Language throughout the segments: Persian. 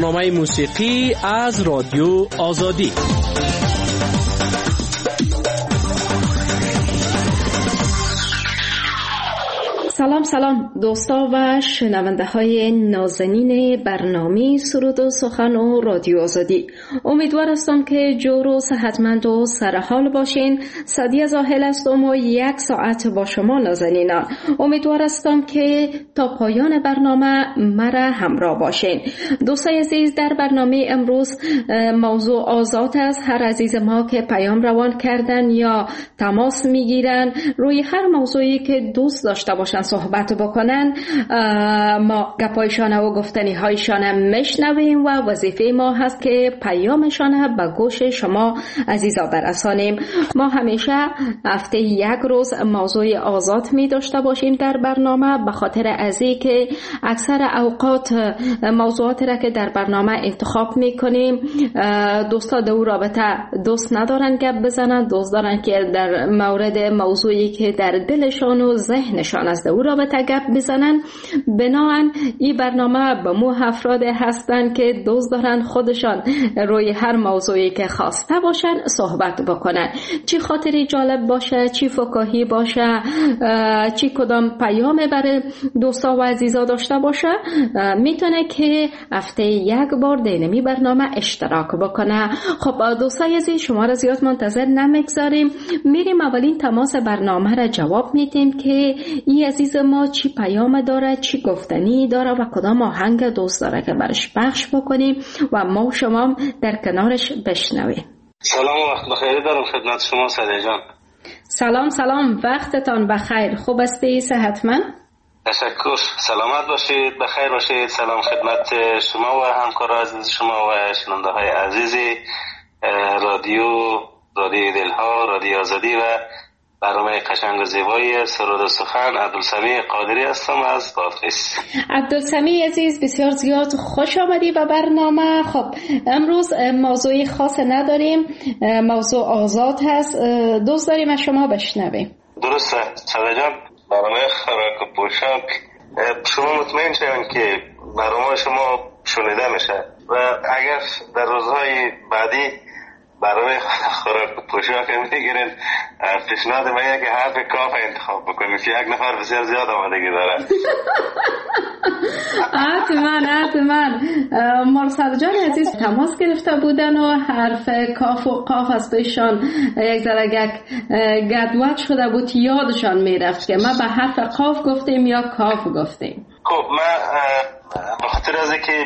برنامه موسیقی از رادیو آزادی. سلام دوستا و شنونده های نازنین برنامه سرود و سخن و رادیو آزادی. امیدوار هستم که جور و صحتمند و سرحال باشین. سعدیه زاهل هستم و 1 ساعت با شما نازنینان. امیدوار هستم که تا پایان برنامه مرا همراه باشین. دوستای عزیز، در برنامه امروز موضوع آزاد است. هر عزیز ما که پیام روان کردن یا تماس میگیرن روی هر موضوعی که دوست داشته باشن صحبت بکنن، ما گپایشان و گفتنی هایشان میشنویم و وظیفه ما هست که پیامشان به گوش شما عزیزا برسانیم. ما همیشه هفته 1 روز موضوع آزاد می داشته باشیم در برنامه، به خاطر ازی که اکثر اوقات موضوعات را که در برنامه انتخاب می کنیم دوستا در رابطه دوست ندارن گپ بزنن، دوست دارن که در مورد موضوعی که در دلشان و ذهنشان است در رابطه گپ بزنن. بنابراین این برنامه به مو افراد هستن که دوست دارن خودشان روی هر موضوعی که خواسته باشن صحبت بکنن، چی خاطری جالب باشه، چی فکاهی باشه، چی کدام پیام برای دوستا و عزیزا داشته باشه، میتونه که هفته 1 بار دینمی برنامه اشتراک بکنه. خب دوستای عزیز، شما را زیاد منتظر نمیگذاریم، میریم اولین تماس برنامه را جواب میدیم که این عزیز ما چی پیام داره، چی گفتنی داره و کدام آهنگ دوست داره که برش پخش بکنیم و ما و شما در کنارش بشنویم. سلام و وقت بخیر دارم خدمت شما سعدیه جان. سلام وقتتان بخیر. خوب هستی؟ صحتمند؟ تشکر. سلامت باشید، بخیر باشید. سلام خدمت شما و همکار عزیز شما و شنونده های عزیزی رادیو دلها، رادیو آزادی و برنامه قشنگ و زیبای سرود و سخن. عبدالسمیع قادری هستم از بادغیس. عبدالسمیع عزیز، بسیار زیاد خوش آمدی به برنامه. خب امروز موضوعی خاص نداریم، موضوع آزاد هست، دوست داریم از شما بشنویم. درسته سعدیه جان. برنامه خوراک و پوشاک شما مطمئن شوین که برنامه شما شنیده میشه و اگر در روزهای بعدی برای خوراک و پوشاک میگیرین، پیشنهاد من که حرف کاف انتخاب بکنید که 1 نفر بسیار زیاد آمادگی داره. حتما مرسل جان عزیز تماس گرفته بودن و حرف کاف و قاف از پیشان یک ذره گدوت شده بود، یادشان میرفت که ما به حرف قاف گفتیم یا کاف گفتیم. خب من به خاطر از اینکه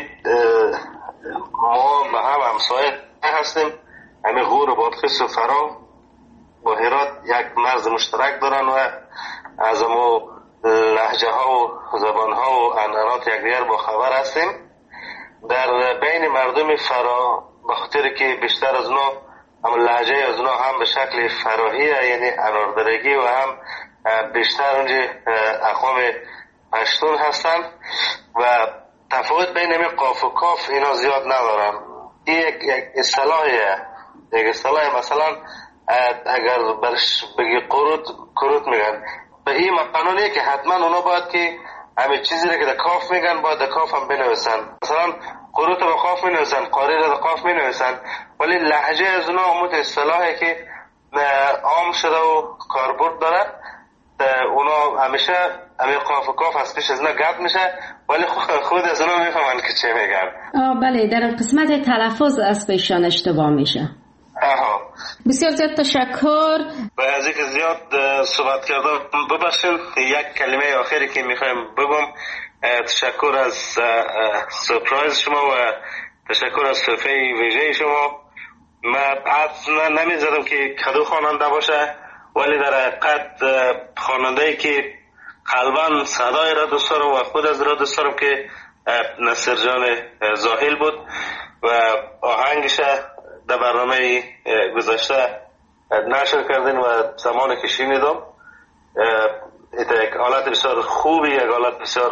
ما به هم همسایه هستیم، همه غور و بادغیس و فرا با هرات یک مرز مشترک دارن و از امو لهجه ها و زبان ها و عنعنات یکدیگر با خبر هستیم. در بین مردم فرا به خاطر که بیشتر از اونا هم لهجه از اونا هم به شکل فراهیه، یعنی اناردرگی، و هم بیشتر اونجا اقوام پشتون هستن و تفاوت بین همین قاف و کاف اینا زیاد ندارن. این یک اصطلاحیه، یک اصطلاح مثلا اگر برش بگی قروت میگن، به این قانونیه که حتما اونا باید که همه چیزی رو که در کاف میگن باید در کاف هم بنویسن. مثلا قروت رو قاف مینویسن، قاری رو در قاف مینویسن، ولی لهجه از اونا همون اصطلاحی که عام شده و کاربرد داره، اونا همیشه همین قاف و کاف از پیش از اونا گپ میشه، ولی خود از اونا میفهمن که چه میگن. بله، در قسمت تلفظ از پیشان اشتباه میشه. بسیار زیاد تشکر. و از اینکه زیاد صحبت کردم ببخشید، 1 کلمه آخری که میخوایم بگم، تشکر از سورپرایز شما و تشکر از تحفه ویژه شما. من حدس نمیزدم که کدو خواننده باشه، ولی در حقیقت خواننده‌ای که قلباً صدای را دوست دارم و خود از را دوست دارم که نصر جان زاهل بود و آهنگش در برنامه گذشته نشر کردین و زمانی که شنیدم یک حالت بسیار خوبی، یک حالت بسیار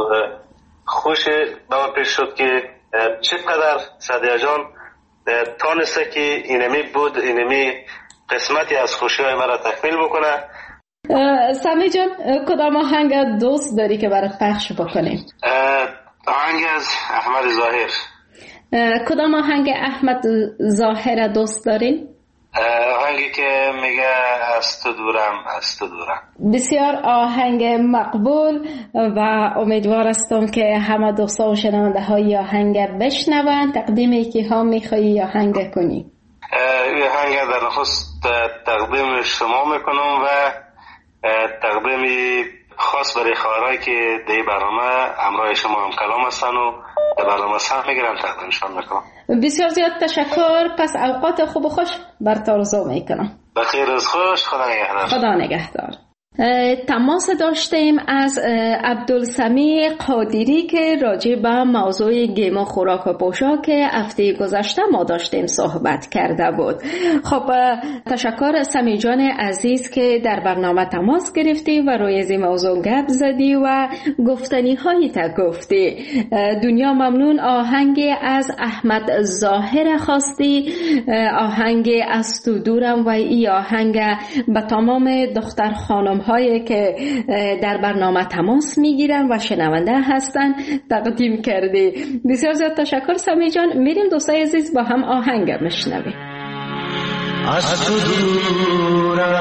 خوشی به من پیش شد که چقدر سعدیه جان تانسته که اینمی بود، اینمی قسمتی از خوشی های مرا تکمیل بکنه. سمی جان، کدام آهنگ دوست داری که برای پخش بکنیم؟ آهنگ از احمد ظاهر. کدام آهنگ احمد ظاهر دوست دارین؟ آهنگی که میگه از تو دورم از تو دورم. بسیار آهنگ مقبول و امیدوار هستم که همه دوستا و شنونده های آهنگ بشنوند. تقدیم یکی ها میخوایی آهنگ کنی؟ این آهنگ در نخست تقدیم شما میکنم و تقدیمی خاص برای خواهرایی که در برنامه همراه شما هم کلام هستن و در برنامه سهم میگیرن تقدیمشان میکنم. بسیار زیاد تشکر. پس اوقات خوب و خوش بر تو آرزو میکنم. بخیر از خوش. خدا نگهدار. خدا نگهدار. تماس داشتیم از عبدالسمیع قادری که راجع به موضوع گیم و خوراک و پوشاک هفته گذشته ما داشتیم صحبت کرده بود. خب تشکر سمیع جان عزیز که در برنامه تماس گرفتی و روی این موضوع گپ زدی و گفتنی هایی تا گفتی. دنیا ممنون. آهنگ از احمد ظاهر خواستی، آهنگ از تو دورم، و این آهنگ به تمام دختر خانم هایی که در برنامه تماس میگیرن و شنونده هستن تقدیم کردی. بسیار زیاد تشکر سمیع جان. میریم دوستای عزیز با هم آهنگ میشنویم. از تو دورم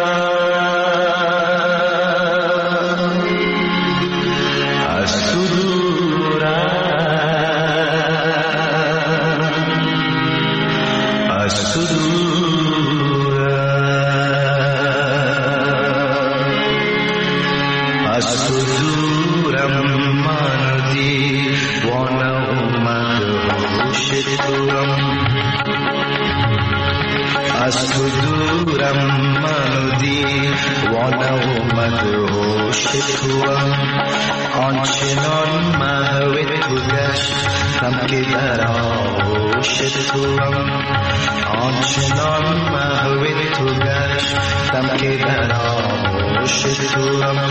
از تو دورم از تو دورم از تو دورم من دیوانه اومد هوش دورم از تو دورم من دیوانه اومد هوش دورم آنچنان محو تو گشتم که در آغوش دورم آنچنان محو تو گشتم که در آغوش دورم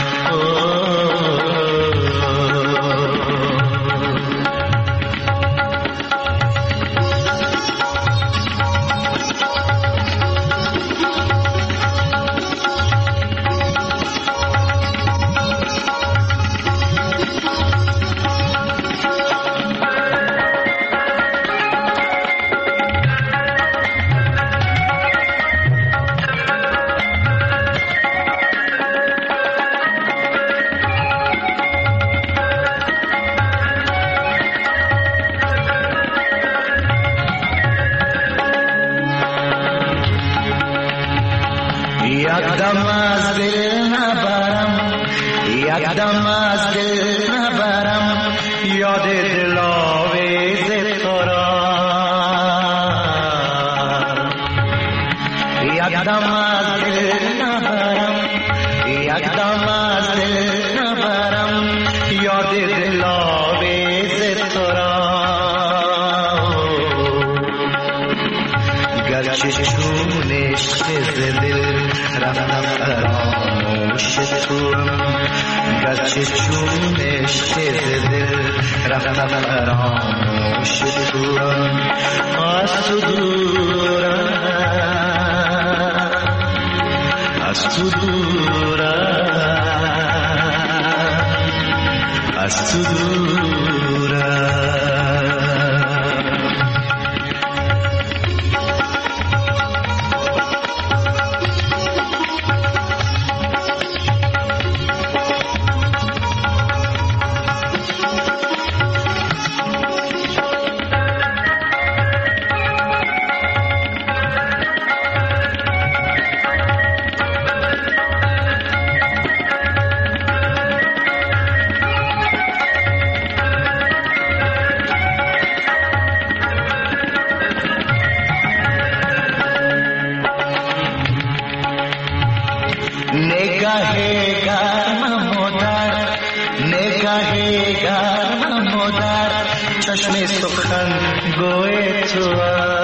یکدم از دل نبرم یکدم از دل نبرم یاد دلاویز تو را یکدم از دل نبرم یکدم از دل نبرم یاد دلاویز تو را گرچه چونش دل رفتم فراموش توام گرچه چونش دل رفتم فراموش توام از تو دورم از تو دورم از تو دورم چشم سخن گوی تو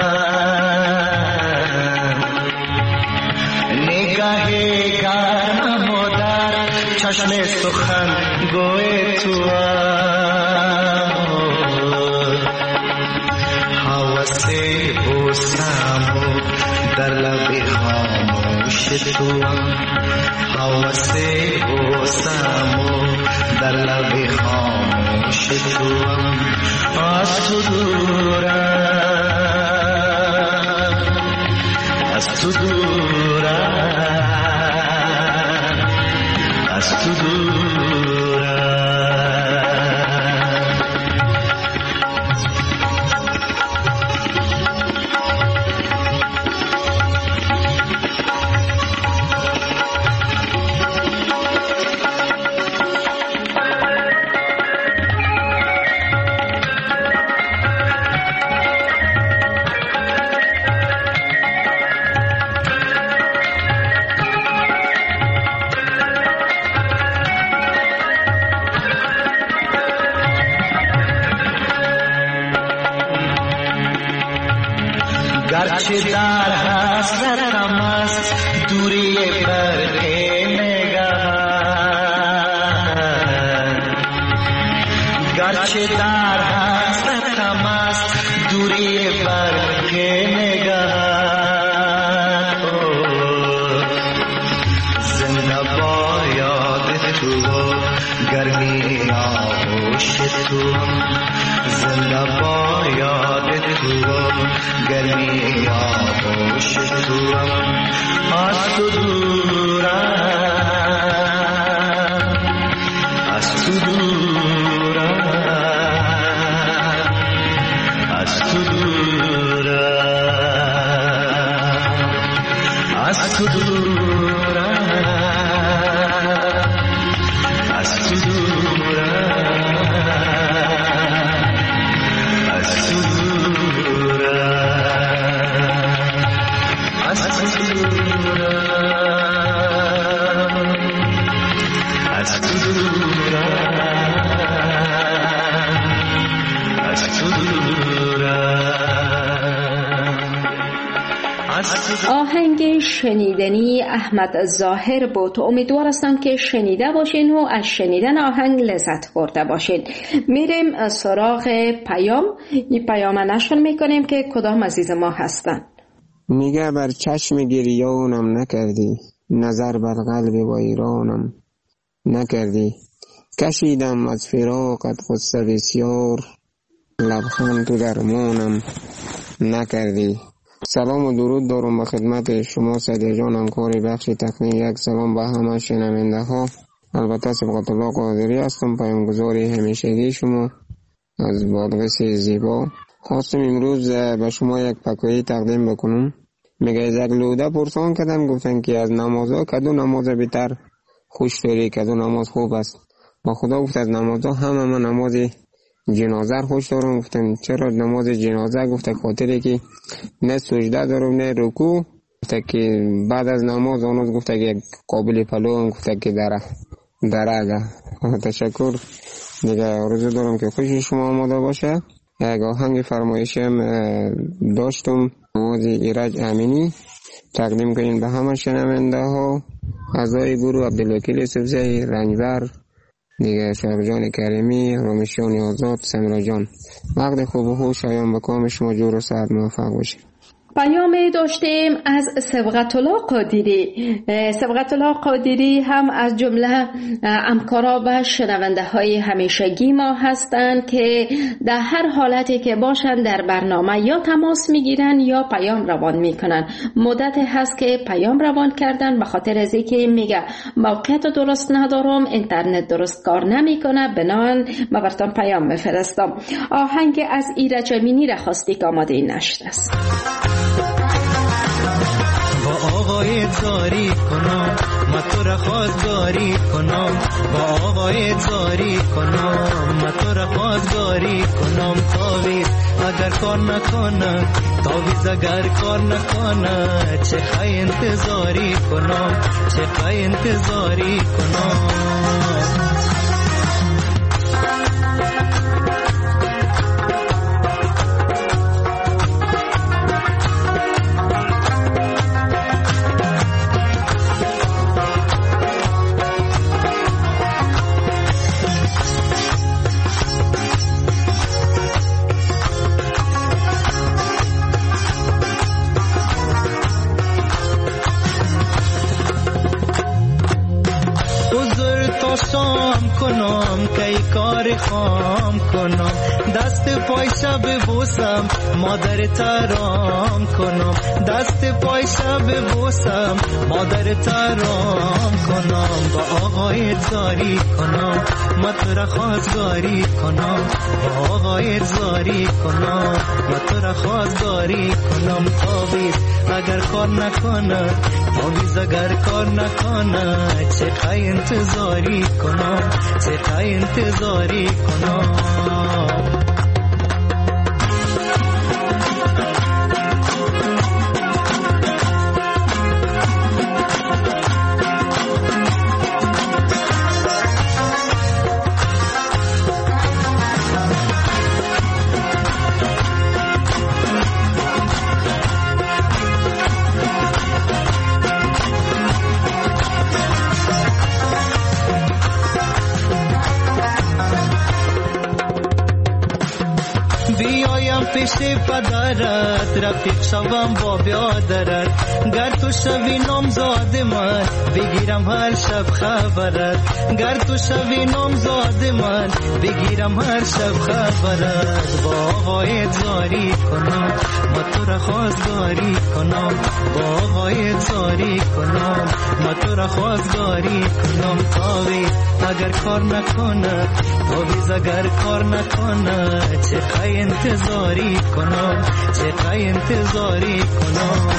نگاه گرم مادر چشم سخن گوی تو حوث بوسم در لب خاموش توام حواس بوسمو در لب خاموش توام از تو دورم از تو دورم از تو دورم گرچه در حسرتم است دوری برق نگهت گرچه در حسرتم است دوری برق نگهت زنده با یاد تو گرمی آغوش تو زنده با یاد تو گرمی آغوش توام از تو دورم از تو دورم از تو دورم از تو دورم از تو دورم از تو آهنگ شنیدنی احمد ظاهر بود. امیدوار هستم که شنیده باشین و از شنیدن آهنگ لذت برده باشین. میریم سراغ پیام. این پیام نشر میکنیم که کدام عزیز ما هستن. نگه بر چشم گریانم نکردی، نظر بر قلب با ایرانم نکردی. کشیدم از فراقت قصه بسیار، لبخند تو درمانم نکردی. سلام و درود دارم به خدمت شما سعید جان، همکار بخش تکنیک. یک سلام به همه شنونده ها. البته صبغت الله قادری هستم، پیامگذاری همیشگی شما از بادغیس زیبا. خواستم امروز به شما یک پکویی تقدیم بکنم. میگه یک لوده پرسان کردم، گفتن که از نمازها کدو نماز بیتر خوش داری، کدو نماز خوب است. با خدا گفت از نمازها همه من نماز جنازه خوش دارم. گفتن چرا نماز جنازه؟ گفته خاطری که نه سجده دارم نه رکوع. گفته که بعد از نماز آنوز گفته که قابل پلو هم گفته که دره. تشکر. دیگه آرزو دارم که خوش شما آماده باشه. یک آهنگ فرمایشم داشتم، نماز ایرج امینی تقدیم کنین به همه شنونده ها، اعضای گروه عبدالوکیل یوسفزئی، رنجبر، دیگه شعب جان کریمی، رومیشان آزاد، سمرا جان. وقت خوب و خوش شایان به کام شما جور و سعد موفق باشید. پیامی داشتیم از صبغت الله قادری. صبغت الله قادری هم از جمله همکارا و شنونده های همیشگی ما هستند که در هر حالتی که باشند در برنامه یا تماس میگیرن یا پیام روان میکنن. مدت هست که پیام روان کردن به خاطر از اینکه میگه موقعیت درست ندارم، اینترنت درست کار نمیکنه، بنابراین من براتون پیام میفرستم. آهنگ از ایرج امینی را خواستی که آماده این نشد است. با آقای زاری کنم من تو را خواستگاری کنم، با آقای زاری کنم من تو را خواستگاری کنم. تاویز اگر کار نکنه، تاویز اگر کار نکنه، چه خواهی انتظاری کنم، چه خواهی انتظاری کنم. خام کنم که کار خام کنم دست پای شب بوسم مادر ترام کنم دست پای شب بوسم مادر ترام کنم با آقای زاری کنم ما تو را خواستگاری کنم با آقای زاری کنم ما تو را خواستگاری کنم تابیز اگر کار نکنه تابیز اگر کار نکنه چقدر انتظاری کنم چقدر انتظاری کنم پیش پدرت رفیق شوم با بیادرت گر تو شوی نامزاد من بگیرم هر شب خبرت گر تو شوی نامزاد من بگیرم هر شب خبرت با آقای زاری کنم ما تو را خواستگاری کنم با آقای زاری کنم ما تو را خواستگاری کنم تاویز اگر کار نکنه تاویز اگر کار نکنه چقدر انتظاری کنم چقدر انتظاری کنم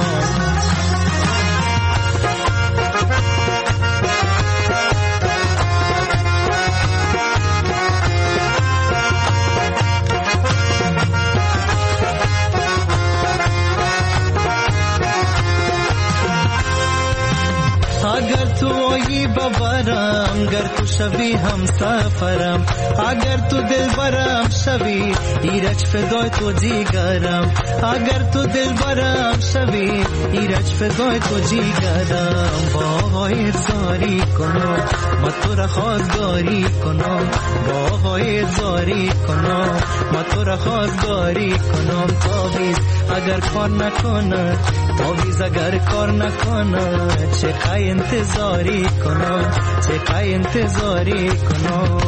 اگر تو آیی ببرم گر تو شوی هم سفرم اگر تو دل برم شوی ایرج فدای تو جیگرم اگر تو دل برم شوی ایرج فدای تو جیگرم با آقای زاری کنم ما تو را خواستگاری کنم با آقای زاری کنم ما تو را خواستگاری کنم تاویز اگر کار نکنه تاویز اگر کار نکنه چقدر انتظاری کنم چقدر انتظاری کنم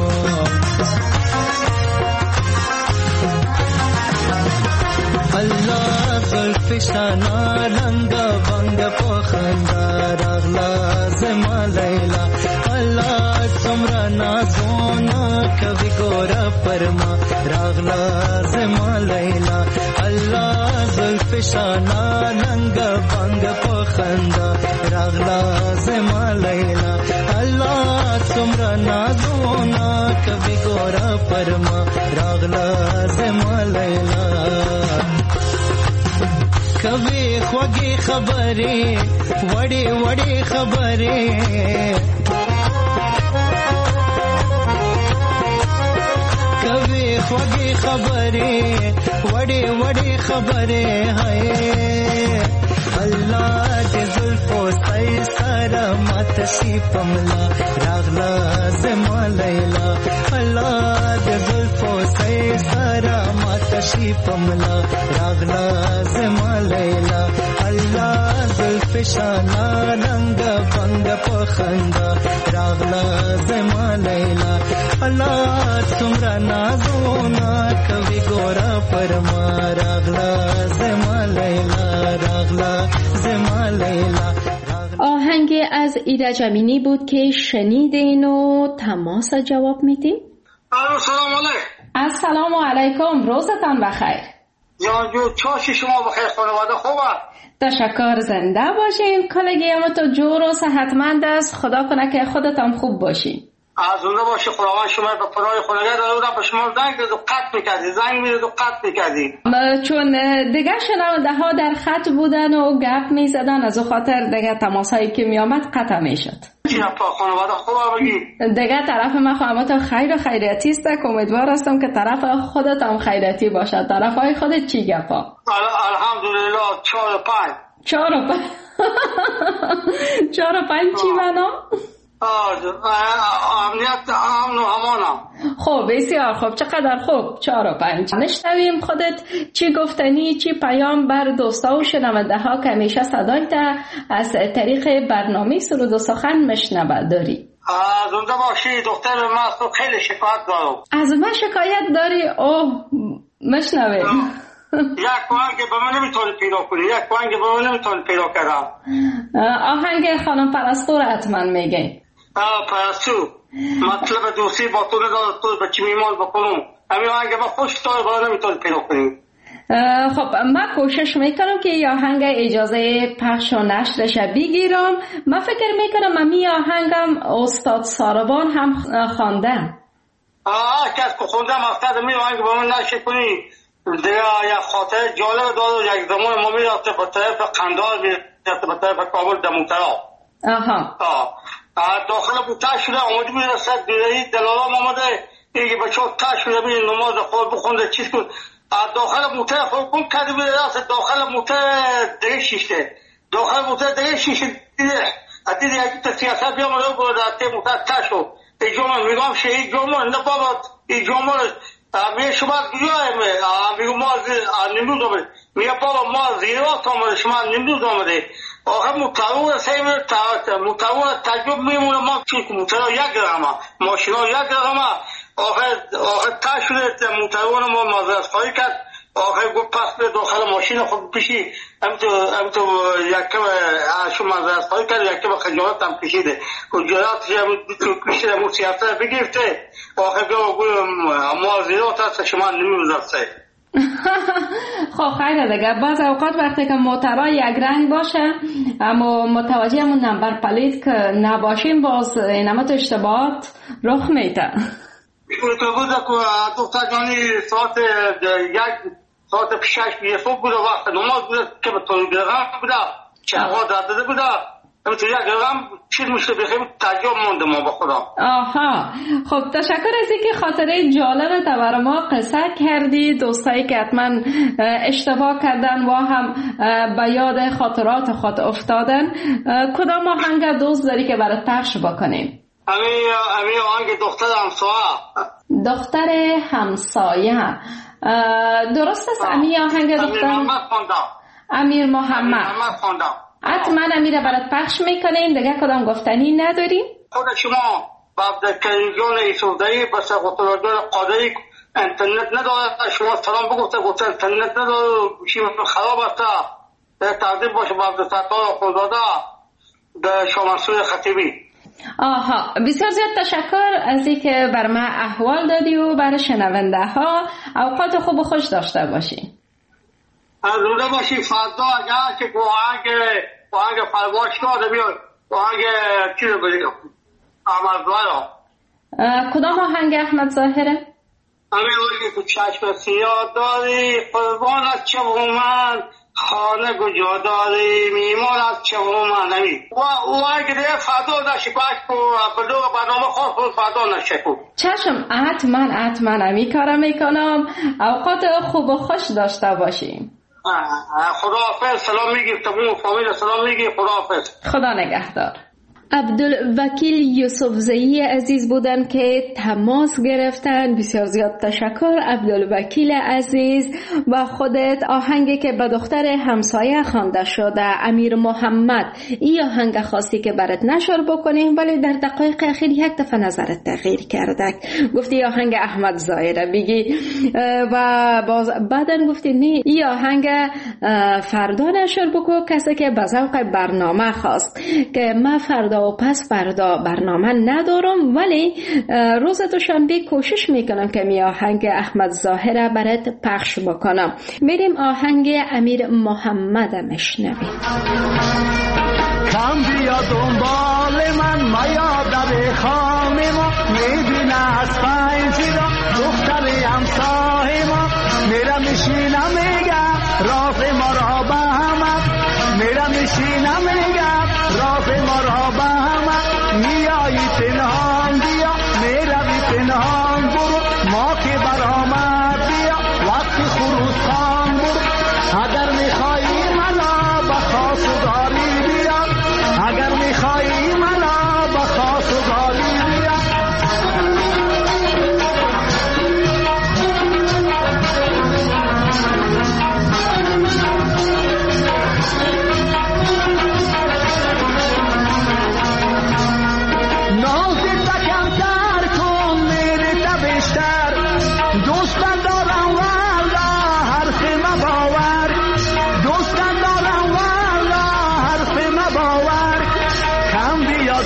الله زلفشانا رنگ بنگ پخنده رغلا زما لیلا الله تمرا نازونا کبھی گورا پرما رغلا زما لیلا الله زلفشانا رنگ بنگ پخنده رغلا زما لیلا الله تمرا نازونا کبھی گورا پرما رغلا زما لیلا کبھی خوږی خبرې وړې وړې خبرې کبھی خوږی خبرې وړې وړې خبرې هاي الله دې زلفو سای سره مات شي پملا راغلا زما لیلا الله دې زلفو سای سره مات شي پملا راغلا زما لیلا الله زلفشانا رنگ بنگ پخنده راغلا زما لیلا الله تمرا نازونا کبھی گورا پرما راغلا زما لیلا راغلا زما لیلا. آهنگ از ایرج امینی بود که شنیدین و تماس جواب میدیم. سلام علیکم. السلام علیکم، روزتان بخیر. جان جو چاش شما بخیر، خانواده خوبه؟ تشکر، زنده باشین. کلگیم تو جور و صحتمند است، خدا کنه که خودتان خوب باشین. زنده باشی، خداوند شما به پناه خدا نگهدار. به شما زنگ زد و قطع می‌کردی، زنگ می‌زد و قطع می‌کردی. چون دیگه شنونده‌ها در خط بودن و گپ می‌زدن، از اون خاطر دیگه تماسایی که می‌آمد قطع می‌شد. چرا خانواده خوبه بگی؟ دیگه طرف من خانواده خیر و خیریتی است، که امیدوار هستم که طرف خودت هم خیریتی باشه. طرفای خودت چی گپا؟ الحمدلله 4 و 5. 4 و 5 چی معنا؟ امنیت امن و امانم. خب بسیار خوب، چقدر خوب. 4 و 5 نشنویم خودت چی گفتنی، چی پیام بر دوستا و شنونده ها که همیشه صدایت از طریق برنامه سرود و سخن مشنوه داری؟ زنده باشی دختر من، از تو خیلی شکایت دارم. از من شکایت داری؟ اوه مشنویم. یک آهنگ به من نمیتونی پیدا کنی، یک آهنگ به من نمیتونی پیدا کردم. آهنگ خانم پرستو را حتما میگه. پرستو مطلب دوستی با تو ندارد، تو به چی میمان بکنم، همین آهنگ من خوش داره به من نمیتونی پیدا کنی. خب من کوشش میکنم که این آهنگ اجازه پخش و نشرش بگیرم. من فکر میکنم امی آهنگم استاد ساربان هم خواندن. کس که خوندم افتاد امی آهنگ به من نشه کنی. دیگه یک خاطر جالب داره. یک زمان ما میرفته به طرف قندهار، میرفته به طرف کابل دموترا. داخل بود تش شده آمده بود رسد دیدهی دلالام آمده دیگه بچه ها تش شده بید نماز خود بخونده چیز کن. داخل موتر خود کن کرده بود رسد داخل موتر دیگه شیشته، داخل موتر دیگه شیشته دیده یکی تا سیاست بیامده بود در موتر تش شد. ای جامعه میگم شه ای جامعه نه بابا ای جامعه میگه شما میگه ما نمروز آمده، میگه بابا ما زیرات آمده شما نمروز آمده. آخه موترون سیمه موترون تجربه میمونه ما چون که موترون 1 رقمه ماشین ها 1 رقمه. آخه تا شده موترون ما مازرس خواهی کرد. آخه گفت پس به داخل ماشین خود پیشی هم تو یکم شو مازرس خواهی کرد، یکم خجالت هم پیشیده خجالتش هم پیشیده مو سیاست بگیرته. آخه ما زیرات هست شما نمیوزرسه. خب خیلی دیگه بعض اوقات وقتی که موترها یک رنگ باشه اما متوجه همون نمبر پلیت که نباشیم باز اینمت اشتباهات رخ میده. تو بود که دختر جانی ساعت 6 یه صبح بود وقت نماز بود که به طوری درغم بود چهار داده بود تو یک رقم چیز میشه بخیر تعجب مونده ما با خدا. آها خب تشکر از اینکه خاطره جالب تا برای ما قصه کردی. دوستایی که حتما اشتباه کردن و هم به یاد خاطرات خود افتادن، کدام آهنگ دوست داری که برات پخش بکنیم؟ همین آهنگ دختر همسایه. دختر همسایه درست است؟ امیر آهنگ دختر امیر محمد خواندم. حتما امیر برات پخش میکنیم. دیگه کدام گفتنی نداریم؟ خود شما بعد تلویزیون ایسودایی بس قطرادار قادری اینترنت نداره، شما سلام بگفته گفته اینترنت نداره گوشی خراب است. تقدیم باشه بعد ستار خودداده به شامنسوی خطیبی. آها بسیار زیاد تشکر از اینکه بر من احوال دادی و برای شنونده ها اوقات خوب و خوش داشته باشی. زنده باشی. فردا اگر که آهنگ پرواش داده بیاد آهنگ چی رو بگم احمد ظاهر. کدام آهنگ احمد ظاهره؟ همین آهنگ تو چشم سیاه داری قربان از چه من خانه کجا داری میمان از چه من همین او آهنگ دیگه فردا نشکاش کو بدو برنامه خود فردا نشکو. چشم حتما همی کارم میکنم. اوقات خوب و خوش داشته باشیم. خداحافظ. سلام میگی تمام فامیل سلام میگی. خداحافظ. خدا نگهدار. عبدالوکیل یوسفزئی عزیز بودن که تماس گرفتن. بسیار زیاد تشکر عبدالوکیل عزیز. و خودت آهنگی که به دختر همسایه خوانده شده امیر محمد، این آهنگ خاصی که برات نشر بکنیم ولی در دقایق اخیر یک دفعه نظرت تغییر کرده، گفتی آهنگ احمد ظاهره بگی و بعدن گفتی نه این آهنگ فردا نشر بکن. کسی که به ذوق برنامه خواست که من فردا و پس فردا برنامه ندارم ولی روز دوشنبه کوشش میکنم که می آهنگ احمد ظاهره برات پخش بکنم. میریم آهنگ امیر محمد مشنویم. کم بیا دنبال من میا در خانه ما میبینه از پنجره دختر همسایه ما میرم میشینم میگم راز ما را به هم میرم میشینم میگم راز ما را به هم میایی پنهان بیا میروی پنهان برو ما که برآمد بیا وقتی خروس خان برو اگر میخوایی منا به خواست داری بیا اگر میخوایی منا به خواست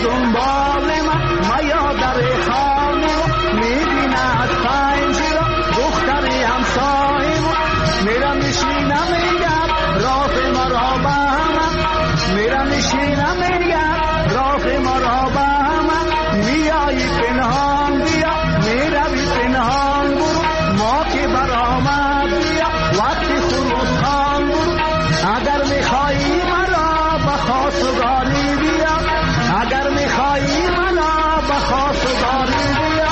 دنبال من میا در خانه میبینه از پنجره دختر همسایه میرم میشینم میگم راه مرا به هم میرم میشینم میگم راه مرا به هم میایی پنهان بیا میروی پنهان برو ما که برآمد بیا وقتی خروس خان برو اگر میخوایی مرا به خواستگاری بیا اگر میخوایی مرا به خواستگاری بیا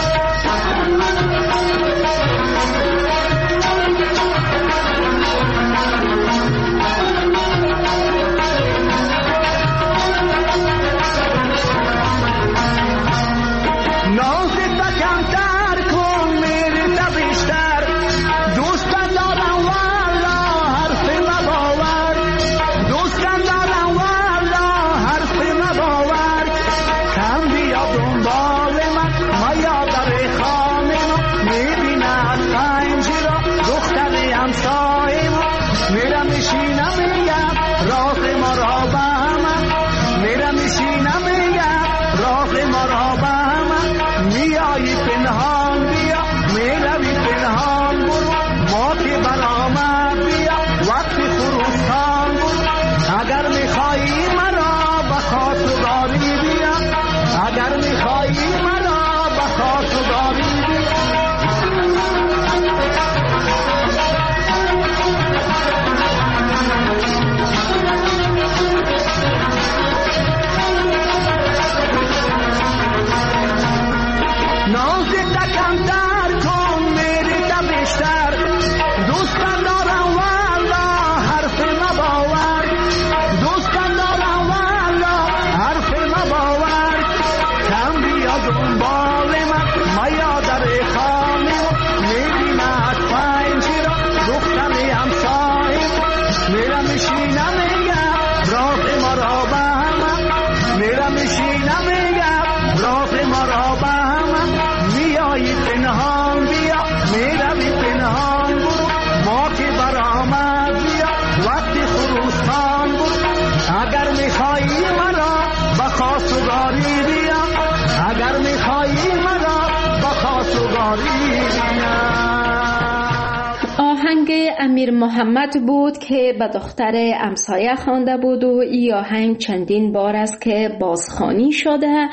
آهنگ امیر محمد بود که به دختر امسایه خوانده بود و این آهنگ چندین بار است که بازخوانی شده.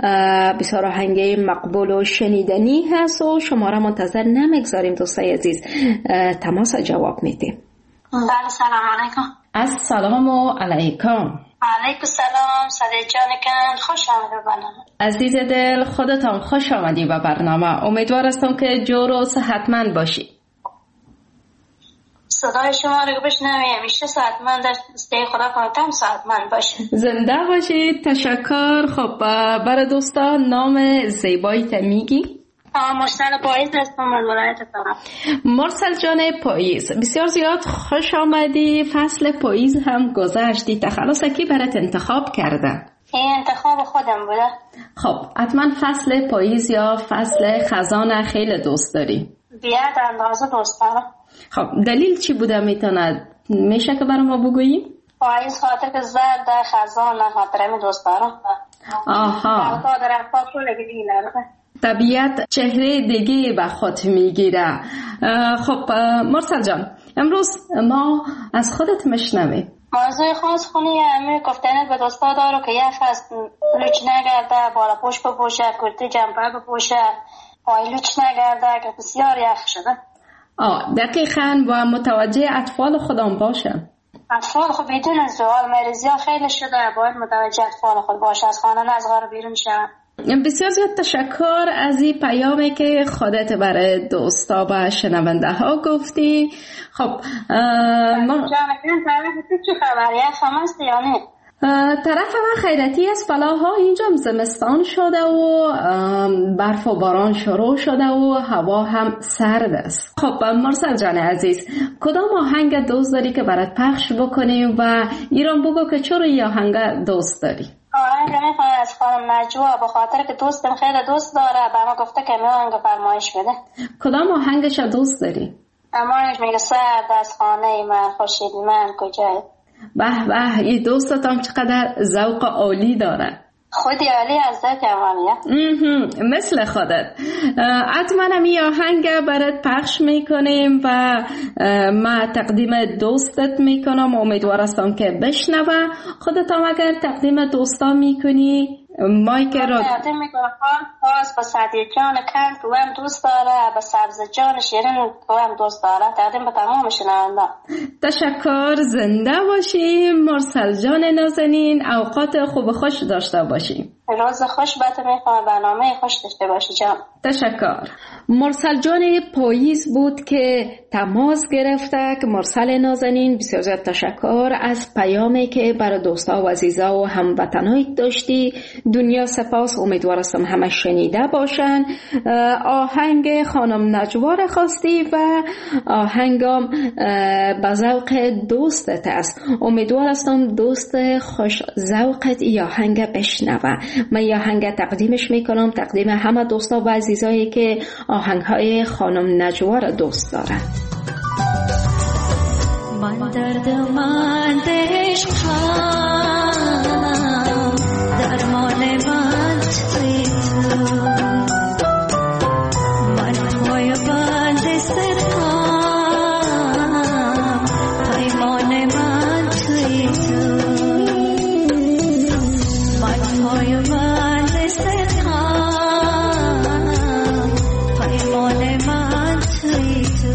بسیار آهنگ مقبول و شنیدنی هست و شما را منتظر نمیگذاریم دوستای عزیز، تماس جواب میدیم. بله سلام علیکم. السلام علیکم. علیکم سلام. صدای جانکن خوش آمده برنامه. عزیز دل خودتان خوش آمدی به برنامه. امیدوار هستم که جور و صحتمند باشی. صدای شما رو بشنویم همیشه صحتمند در دسته خدا کنتم صحتمند باشه. زنده باشید. تشکر. خب برای دوستان نام زیبایی میگی؟ مرسل پاییز هستم از ولایت تهران. مرسل جان پاییز، بسیار زیاد خوش آمدی. فصل پاییز هم گذشتی، تخلص کی برات انتخاب کرده؟ این انتخاب خودم بوده. خب حتما فصل پاییز یا فصل خزان خیلی دوست داری؟ بیاد اندازه دوست دارم. خب دلیل چی بوده میشه که برای ما بگویی؟ پاییز خاطر که زرد خزان خاطر می دوست دارم. آها. طبیعت چهره دیگه به خود میگیره. خب مرسل جان امروز ما از خودت مشنویم. موضوع خاص خونی امیر گفتنت به دوستا دارو که یه فصل لوچ نگرده، بالا پوش بپوشه، کرتی جمپر بپوشه، پای لوچ نگرده که بسیار یخ شده. دقیقاً و متوجه اطفال خودم باشه. اطفال خود بدون سوال مریضی ها خیلی شده، باید متوجه اطفال خود باشه، از خانه نزغار بیرون شد. بسیار زیاد تشکر از این پیامی که خودت برای دوستا و شنونده ها گفتی. خب ما جانکن طرف چی خبری هست یا نه؟ طرف من خیرتی است، بلاها اینجا زمستان شده و برف و باران شروع شده و هوا هم سرد است. خب مرسل جان عزیز کدام آهنگ دوست داری که برات پخش بکنیم و ایران بگو که چرا این آهنگ دوست داری؟ آهنگ میخوام از خانم نجوا به خاطر که دوستم خیلی دوست داره، به ما گفته که آهنگ فرمایش بده. کدام آهنگش دوست داری؟ امانش میگه سرد از خانه من خورشید من کجای. به به این دوستتم چقدر ذوق عالی داره. خودی علی از کمانیه مثل خودت. حتما می آهنگ برات پخش میکنیم و ما تقدیم دوستت میکنم. امیدوار هستم که بشنوه. خودت هم اگر تقدیم دوستا میکنی مایک رو تقدیم میکنم. خواست با سعدی جان کند تو هم دوست داره، با سبز جان شیرین تو هم دوست داره. تقدیم به تمام شنونده. تشکر. زنده باشیم مرسل جان نازنین. اوقات خوب خوش داشته باشیم. روز خوش بهت میخوام. برنامه خوش داشته باشی جان. تشکر. مرسل جان پاییز بود که تماس گرفته. که مرسل نازنین بسیار زیاد تشکر از پیامی که برای دوستا و عزیزا و هموطنایی داشتی. دنیا سپاس. امیدوار هستم همه شنیده باشن. آهنگ خانم نجوار خواستی و آهنگم به ذوق دوستت است. امیدوار هستم دوست خوش ذوقت ای آهنگ بشنوه. من ای آهنگ تقدیمش میکنم. تقدیم همه دوستا و عزیزایی که آهنگهای خانم نجوار دوست دارن. من دردمند عشقم، درمان من توی تو. من پای بند صدقم، پیمان من توی تو. من پای بند صدقم، پیمان من توی تو.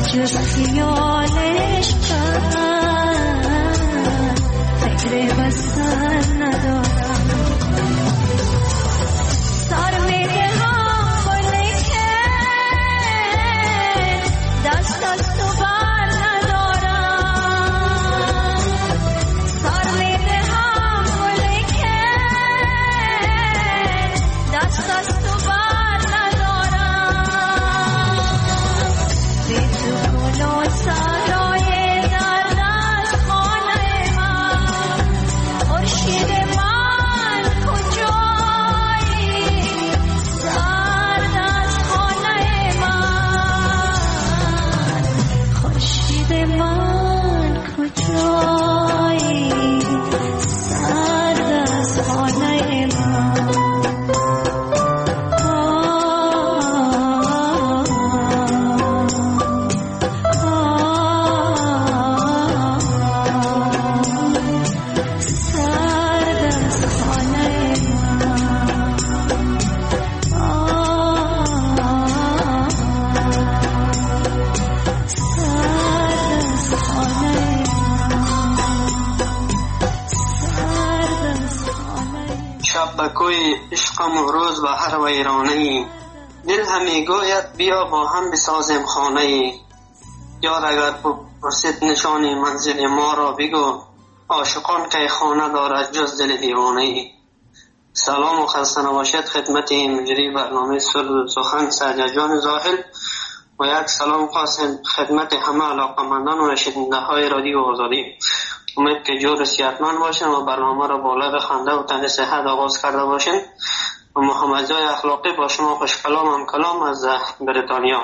جز خیالش فکر بستن ندارم سر میده هم بلکه دست از تو بر ندارم سر میده هم بلکه دست از تو بر ندارم بی تو گل و سرای درد از خانه من خورشید من کجایی سرد از خانه من خورشید من کجایی سرد از خانه من بکوی عشقم و روز به هر ویرانه‌ای دل همی گوید بیا با هم بسازیم خانه‌ای یار اگر پرسید نشانی منزل ما را بگو عاشقان که خانه دارد جز دل دیوانه‌ای سلام و خسته نباشید خدمت مجری برنامه سخن سعدی جان زاهل و یک سلام خاص خدمت همه علاقه‌مندان و شنونده های رادیو آزادی امید که جور صحتمند باشین و برنامه را با لب خنده و تن صحت آغاز کرده باشین و محمد زیای اخلاقی با شما خوش کلام هم کلام از بریتانیا.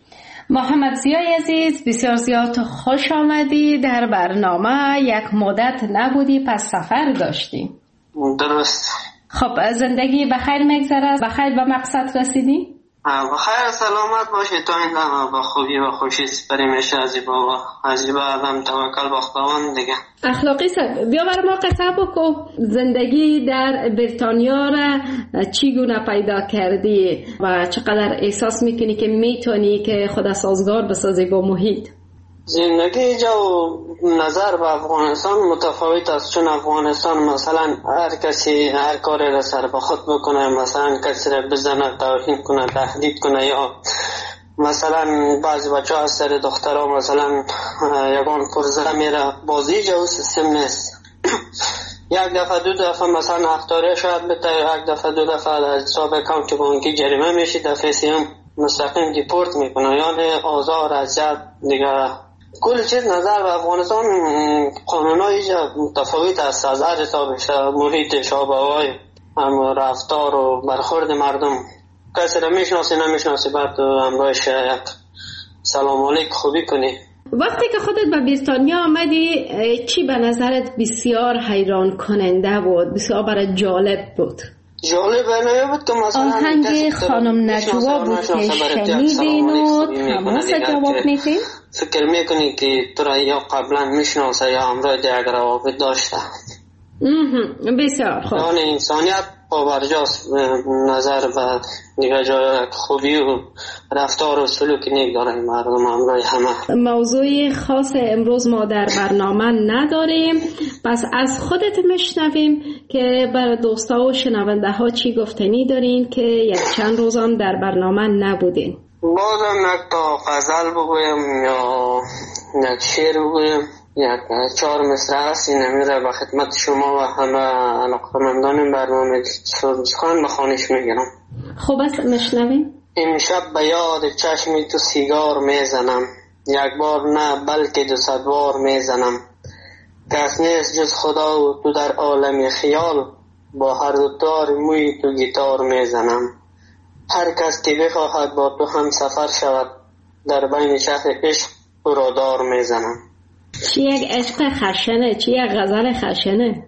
محمد زیای عزیز بسیار زیاد خوش آمدی در برنامه یک مدت نبودی پس سفر داشتی درست خب زندگی بخیر میگذره بخیر به مقصد رسیدی؟ بخیر سلامت باشی تا این دم با خوبی و خوشی سپری میشه از این بعدم توکل به خداوند دیگه اخلاقی صاحب بیا بر ما قصه بکو زندگی در بریتانیا را چگونه پیدا کردی و چقدر احساس میکنی که میتونی که خود سازگار بسازی با محیط زندگی جو نظر به افغانستان متفاوت است چون افغانستان مثلا هر کسی هر کاری را سر به خود بکنه مثلا کسی را بزنه توهین کنه تهدید کنه یا مثلا بعضی بچه ها از سر دخترها مثلا یگان پرزه میره بازی جو سیستم نیست یک دفعه دو دفعه مثلا اختاره شاید بده یک دفعه دو دفعه از حساب اکانت بانکی جریمه میشه دفعه سیم مستقیم دیپورت میکنه یعنی آزار اذیت دیگه کل چیز نظر به افغانستان قانونای متفاوت است از هر حسابش محیطش آب و هوای رفتار و برخورد مردم کسی را میشناسی نمیشناسی بعد همراهش یک سلام علیک خوبی کنی وقتی که خودت به بریتانیا آمدی چی به نظرت بسیار حیران کننده بود بسیار برای جالب بود جالب بود که مثلا آهنگ خانم نجوا بود که شنیدین و تماس جواب میدین فکر میکنی که تو را یا قبلا میشناسه یا همراه دیگر روابط داشته بسیار خوب یعنی انسانیت پابرجاست نظر به دیگه جای خوبی و رفتار و سلوک نیک داره مردم همراه همه موضوع خاص امروز ما در برنامه نداریم پس از خودت میشنویم که برای دوستا و شنونده ها چی گفتنی دارین که یک چند روزم در برنامه نبودین بازم یک تا غزل بگویم یا یک شعر بگویم یک 4 مصرع است این نمیره به خدمت شما و همه علاقمندان برنامه سخن به خوانش میگیرم خوب است میشنویم امشب به یاد چشمی تو سیگار میزنم یک بار نه بلکه 200 بار میزنم کس نیست جز خدا و تو در عالم خیال با هر دو تار موی تو گیتار میزنم هر کس که بخواهد با تو هم سفر شود در بین شهر عشق تو را دار میزنم چی یک عشق خشنه چی یک غزل خشنه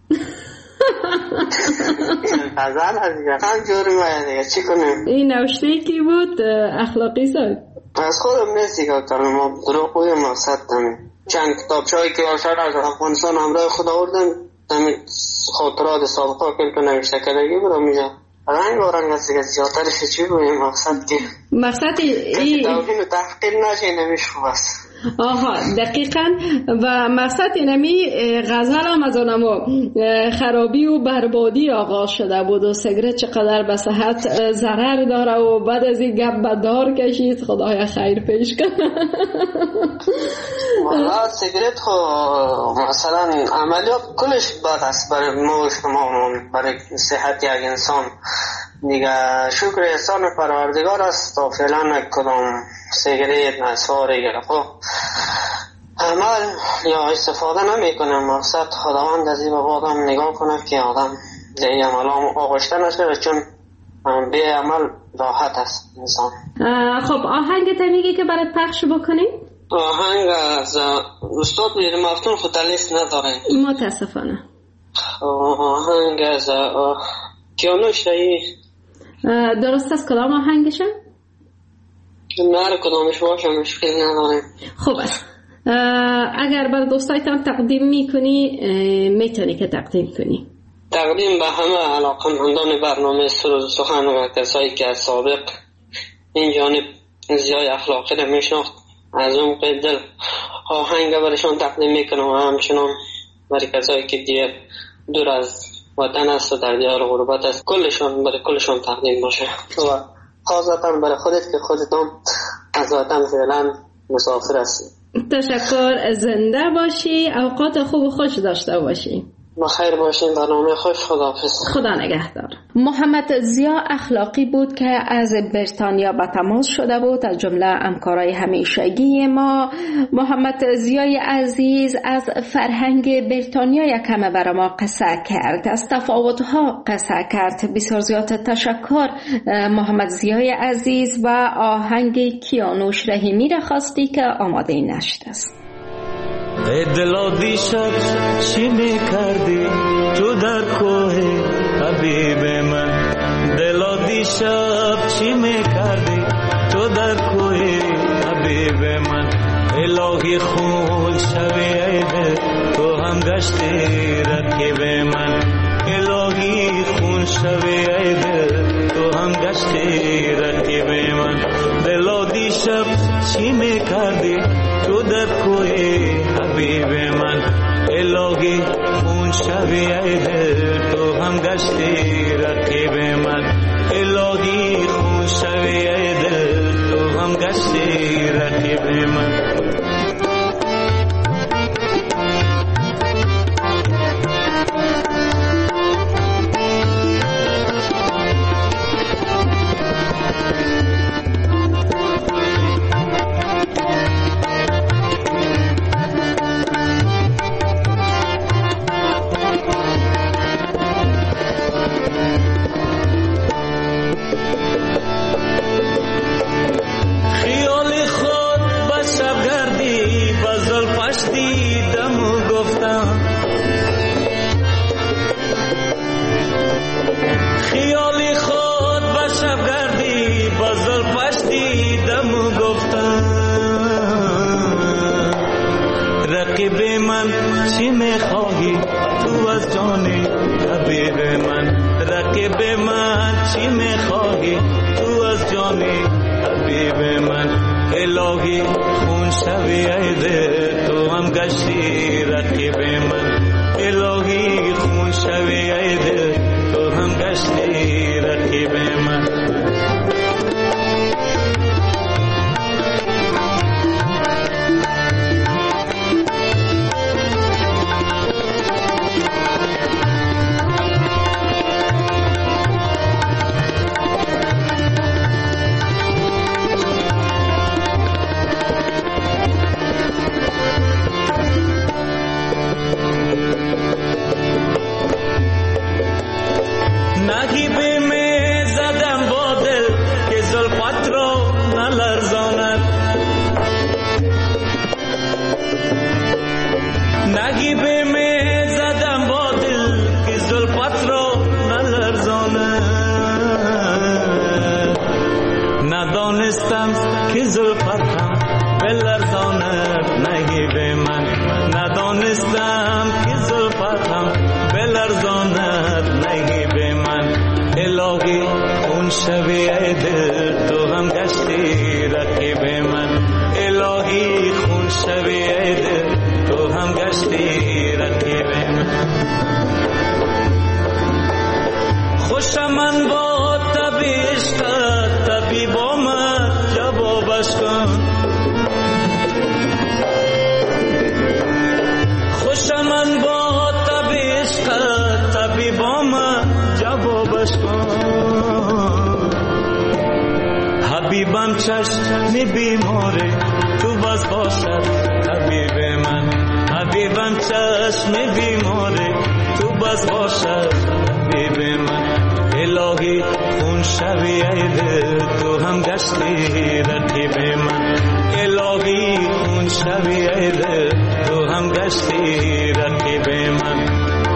غزل از هم جوری باید چی کنیم این نوشته کی بود اخلاقی صاحب از خودم نیستی که کنم ما دروغ بودیم مقصد دمیم چند کتابچه‌ای که آشار از افغانستان همراه خود آوردن دمید خاطرات سابقه که نوشته کردگی برو میجا رنگ و رنگ از دیگه زیادترش چی بودیم مقصد که مقصد توهین و تحقیر نشه نمیشه بس. آها دقیقاً. و مقصد اینمی غزل هم از آنما خرابی و بربادی آغاز شده بود و سیگرت چقدر به صحت ضرر داره و بعد از این گپ به دار کشید. خدایا خیر پیش کنه. والا سیگرت خو مثلا عملیات کلش بد است برای ما شما، برای صحت یک انسان. دیگه شکر احسان پروردگار است تا فعلا کدام سیگرت نسواری گرفت عمل یا استفاده نمی کنم. مقصد خداوند از این به آدم نگاه کنه که آدم دیگه عمل آغشته نشه، چون به عمل راحت است انسان. خب آهنگ میگی که برات پخش بکنیم؟ آهنگ از استاد میر مفتون خود لیست نداره متاسفانه. آهنگ از کیانوش رایی درست است. کدام آهنگشه؟ نه کدامش باشه مشکل نداره. خوب است. اگر بر دوستایتان تقدیم میکنی میتونی که تقدیم کنی. تقدیم به همه علاقمندان برنامه سرود و سخن و کسایی که از سابق این جانب زیای اخلاقی را میشناخت، از اون دل آهنگ برشان تقدیم میکنم و همچنان برای کسایی که دیگه دور از وطن است و در دیار غربت است کلشان برای کلشان تقدیم باشه. و خاصتا برای خودت که خودتان از وطن فعلا مسافر هستی. تشکر. زنده باشی، اوقات خوب و خوش داشته باشی. بخیر باشین. برنامه خوش. خداحافظ. خدا نگهدار. محمد ضیا اخلاقی بود که از بریتانیا به تماس شده بود، از جمله همکارای همیشگی ما. محمد ضیای عزیز از فرهنگ بریتانیا یکم برای ما قصه کرد، از تفاوت‌ها قصه کرد. بسیار زیاد تشکر محمد ضیای عزیز. و آهنگ کیانوش رحیمی را خواستی که آماده نشده است. ای دلا دیشب چی میکردی تو در کوه حبیب من؟ دلا دیشب چی میکردی تو در کوه حبیب من؟ الهی خون شوی ایده تو هم گشتی رکیب من. الهی خون شوی ایده تو هم گشتی رکیب من. دلا دیشب چی میکردی تو در کوه حبیب من؟ الهی خون شوی ایده تو هم گشتی رقیب من. الهی خون شوی ایده تو هم گشتی رقیب من. رقیب من چی میخواهی تو از جان حبیب من؟ رقیب من چی میخواهی تو از جان حبیب من؟ الهی خون شوی ایده تو هم گشتی رقیب من. الهی خون شوی ایده تو هم گشتی رقیب من. ندانستم که زلفتم بلرزاند نگیب من. ندانستم که زلفتم بلرزاند نگیب من. الهی اون شبیه دل تو هم گشتی رقیب من الهی خون شوی ای دل تو هم گشتی رقیب من خوشم من با طبی عشقت طبی با من جوابش کن خوشم من با طبی عشقت طبی با من جوابش کن حبیبم چشم بیماره تو بس باشد حبیب من حبیبم چشم بیماره تو بس باشد حبیب من الهی خون شوی ای دل تو هم گشتی رقیب من الهی خون شوی ای دل تو هم گشتی رقیب من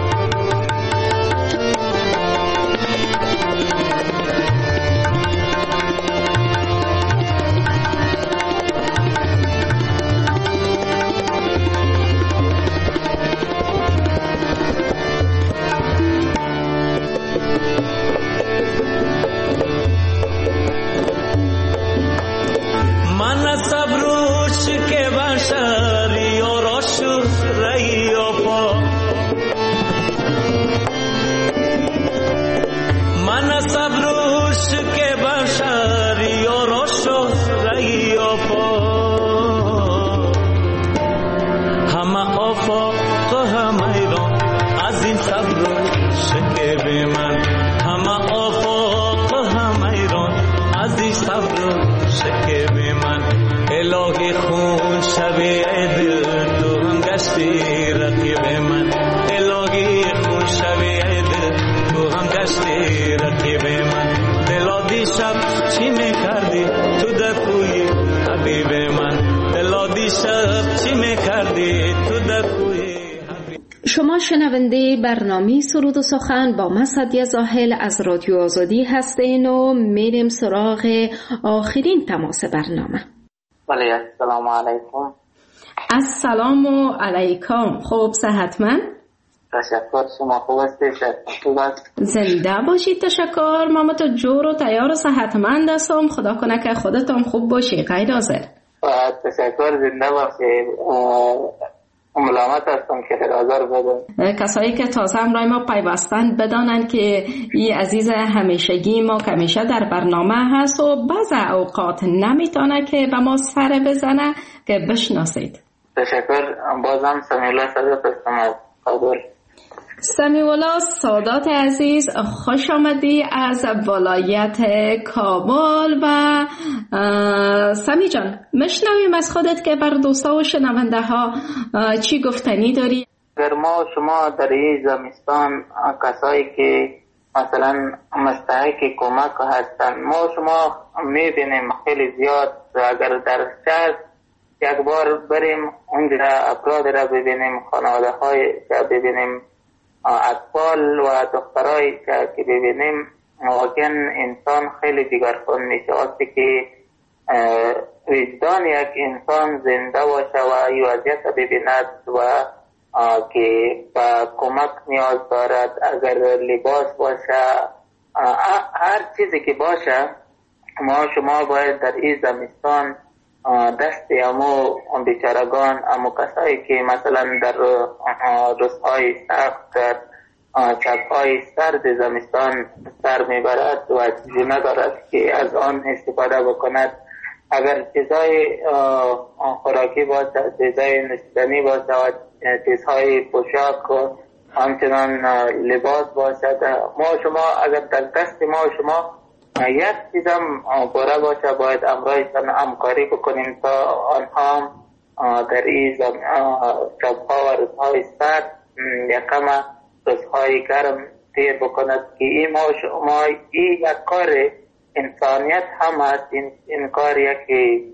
شما شنونده برنامه سرود و سخن با من سعدیه زاهل از رادیو آزادی هستین و میریم سراغ آخرین تماس برنامه. بله السلام علیکم. السلام علیکم. خوب صحتمند؟ تشکر شما خوب هستید؟ زنده باشید. تشکر. ما تو جور و تیار و صحتمند هستم. خدا کنه که خودتون خوب باشی. غیر حاضر. تشکر. زنده باشید. ملامت هستم که حاضر بدم. کسایی که تازه همراه ما پیوستند بدانند که این عزیز همیشگی ما که همیشه در برنامه هست و بعض اوقات نمیتونه که به ما سر بزنه که بشناسید. تشکر. بازم سمیولا سادات هستم از کابل. سمیولا سادات عزیز، خوش آمدی از ولایت کابل. و سمی جان مشنویم از خودت که بر دوستا و شنونده ها چی گفتنی داری؟ اگر ما شما در این زمستان کسایی که مثلا مستحق کمک هستن ما شما میبینیم خیلی زیاد. اگر در شهر یک بار بریم اونجا افراد را ببینیم، خانواده های ببینیم، اطفال و دخترای که ببینیم، واقعا انسان خیلی دیگرگون میشه. وقتی که وجدان یک انسان زنده باشه و این وضعیت ببیند و که با کمک نیاز دارد، اگر لباس باشه، هر چیزی که باشه، ما شما باید در این زمستان دست امو بیچارگان، امو کسایی که مثلا در روزهای سخت در شبهای سرد زمستان سر میبرد و چیزی ندارد که از آن استفاده بکند، اگر چیزهای خوراکی باشد، چیزهای نوشیدنی باشد و چیزهای پوشاک و همچنان لباس باشد، ما شما اگر در دست ما شما یک چیزم پره باشه باید امرایشان همکاری بکنیم تا آنها در این شبها و روزهای سرد یکم روزهای گرم تیر بکند که این ما این یک کار انسانیت هم هست. این کار یک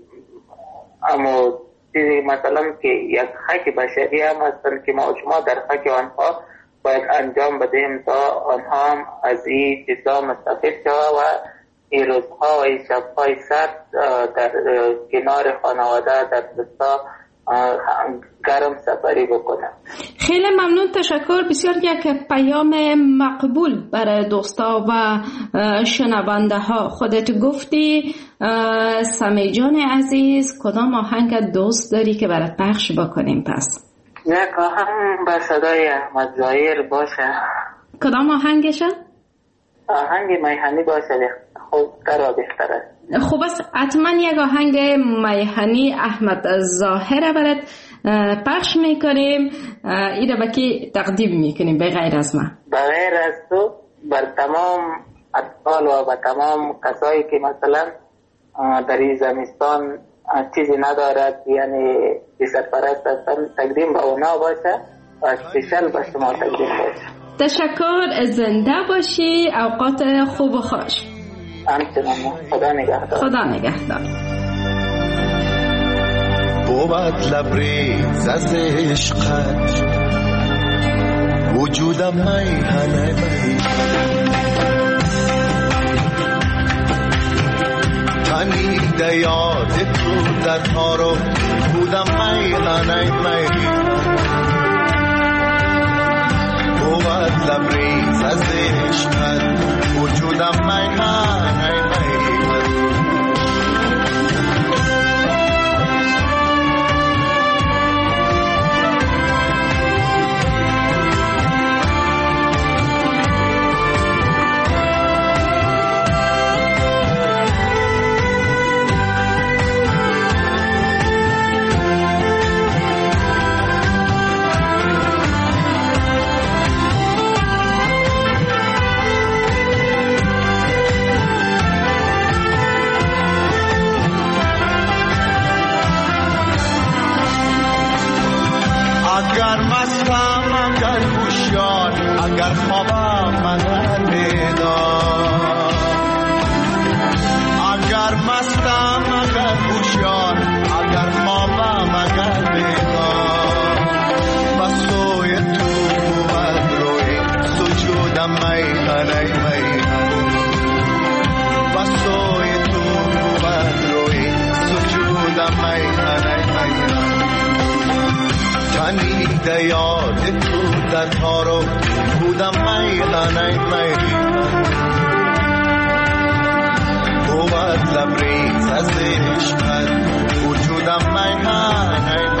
مثلا که یک حق بشری هم هستن که ما شما در حق آنها باید انجام بدیم تا آنها هم از این چیزا مستفید شود و این روزها و این شبهای سرد در کنار خانواده در دوستا گرم سفری بکنم. خیلی ممنون، تشکر. بسیار یک پیام مقبول برای دوستا و شنونده ها. خودت گفتی سمی جان عزیز، کدام آهنگ دوست داری که برات پخش بکنیم؟ پس یک آهنگ به صدای احمد ظاهر باشه. کدام آهنگشه؟ آهنگ میهنی باشه، خوب تر و بهتر است. خوب است، حتما یک آهنگ میهنی احمد ظاهر برات پخش میکنیم. ایره با کی تقدیم میکنیم به غیر از من؟ به غیر از تو، بر تمام اطفال و به تمام کسایی که مثلا در این زمستان چیزی ندارد، یعنی سرپرست هستن، تقدیم به اونا باشه و اسپیشل به شما تقدیم باشه. تشکر، زنده باشی، اوقات خوب و خوش. همچنان، خدا نگهدار. خدا نگهدار. بود لبریز از عشقت وجودم میهنه تنیده یاد تو در تارو بودم میهنه بود لبریز از عشقت وجودم میهنه اگر مستم اگر هوشیار اگر خوابم اگر بیدار اگر مستم اگر هوشیار اگر خوابم اگر بیدار بسوی تو بود روی سجودم میهنه بسوی تو بود روی سجودم میهنه تنیده یاد تو در تارو بودم میهنه بود لبریز از عشقت وجودم میهنه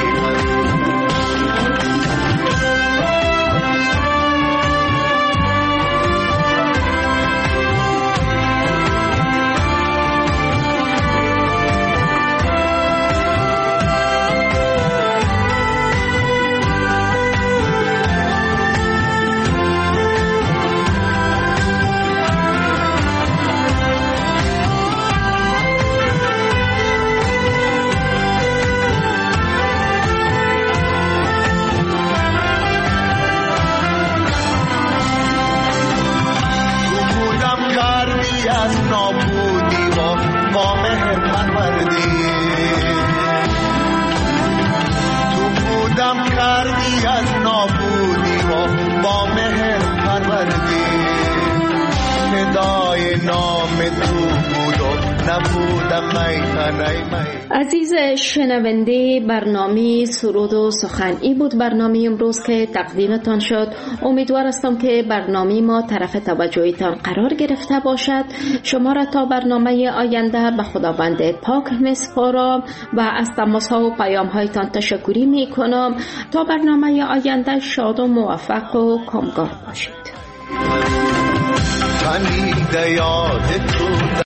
از نابودی و با مهر پروردی تو بودم کردی از نابودی و با مهر پروردی ندای نام تو بود و نبودم میهنه عزیز شنونده برنامه سرود و سخن، ای بود برنامه امروز که تقدیمتان شد. امیدوار هستم که برنامه ما طرف توجهتان قرار گرفته باشد. شما را تا برنامه آینده به خداوند پاک میسپارم و از تماس ها و پیام هایتان تشکری می کنم. تا برنامه آینده شاد و موفق و کامگاه باشید.